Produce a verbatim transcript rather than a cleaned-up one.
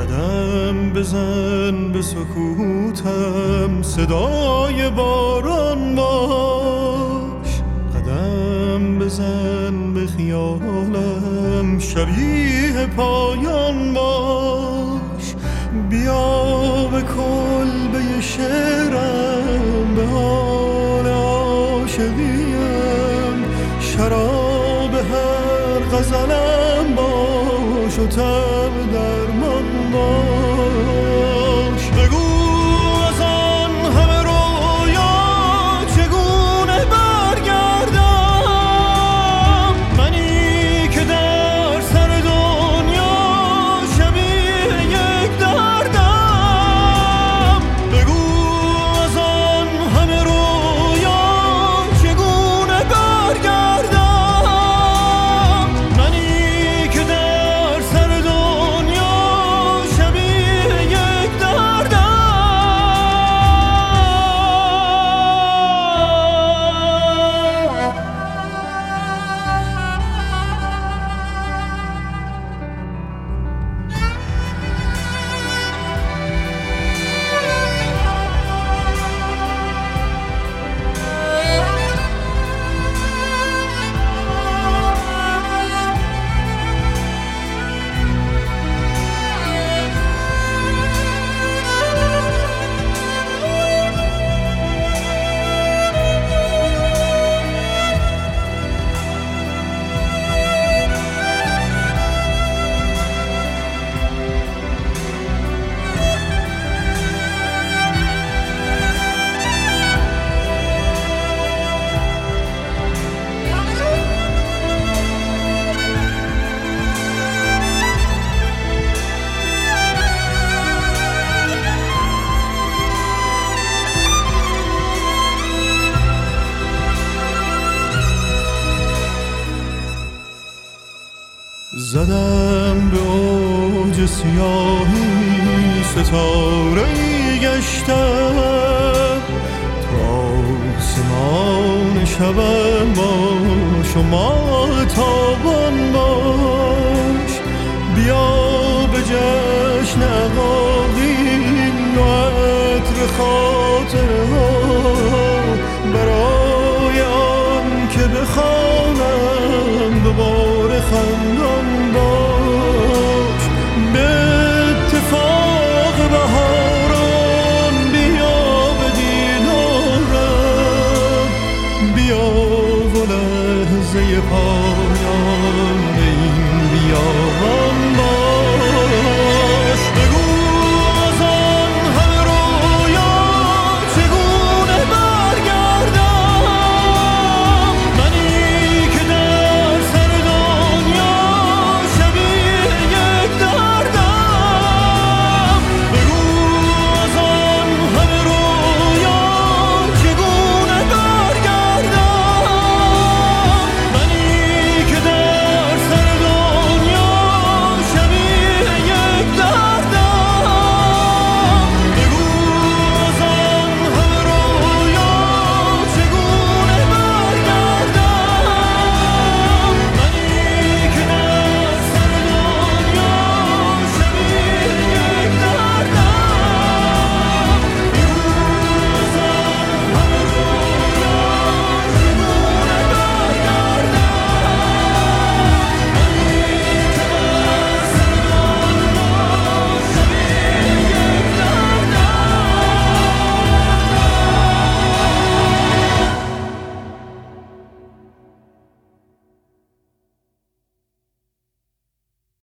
قدم بزن به سکوتم، صدای باران باش. قدم بزن به خیالم، شبیه پایان باش. بیا به کلبه شعرم، به حال عاشقیم. شراب هر غزلم باش و تب درمان باش. بگو از آن همه رویا چگونه برگردم، منی که در سر دنیا شبیه یک دردم. بگو از آن همه رویا چگونه برگردم، منی که در سر دنیا شبیه یک دردم. زدم به اوج سیاهی، ستاره‌ای گشتم. تا سمان شبم باش و ماه تابان